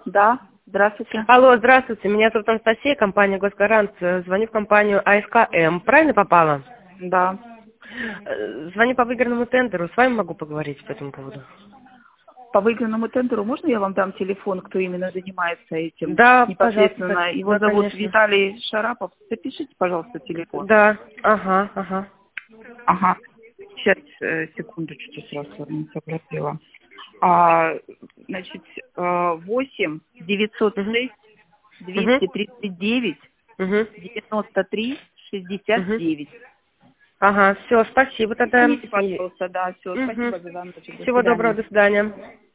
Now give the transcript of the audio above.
Да, здравствуйте. Алло, здравствуйте. Меня зовут Анастасия, компания «Госгарант». Звоню в компанию АСКМ. Правильно попала? Да. Звоню по выигранному тендеру. С вами могу поговорить по этому поводу? По выигранному тендеру можно я вам дам телефон, кто именно занимается этим? Да, пожалуйста. Непосредственно. Его Да, зовут конечно. Виталий Шарапов. Запишите, пожалуйста, телефон. Да, ага. Ага. Сейчас, секундочку, сразу не сообразила. Значит, 8 Угу. 906 Угу. 239 Угу. 93 Угу. 69. Ага, все, спасибо тогда. Звоните, пожалуйста, да, все, Угу. спасибо за звоночек, до Всего доброго, свидания. до свидания.